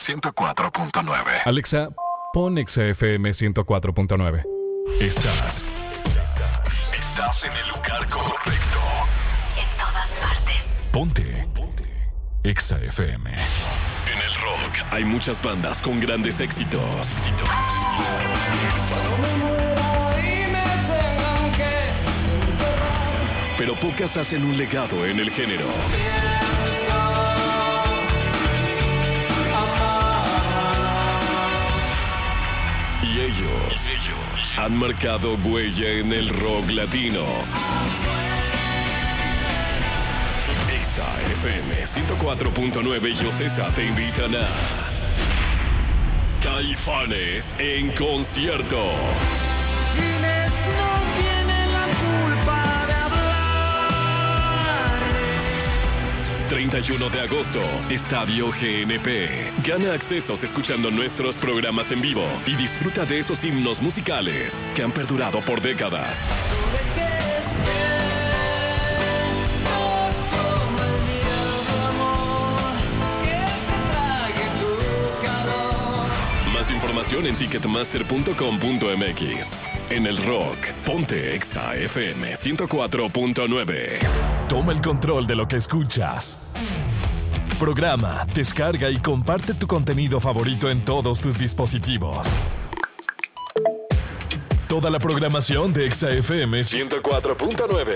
104.9. Alexa, pon Exa FM 104.9. Estás en el lugar correcto. En todas partes. Ponte Exa FM. En el rock hay muchas bandas con grandes éxitos. Pero pocas hacen un legado en el género. Y ellos han marcado huella en el rock latino. Exa FM 104.9 y Ocesa te invitan a Caifanes en concierto. Quienes no tienen la culpa de hablar. 31 de agosto, Estadio GNP. Gana accesos escuchando nuestros programas en vivo y disfruta de esos himnos musicales que han perdurado por décadas. Más información en ticketmaster.com.mx. En el rock, ponte Exa FM 104.9. Toma el control de lo que escuchas. Programa, descarga y comparte tu contenido favorito en todos tus dispositivos. Toda la programación de Exa FM 104.9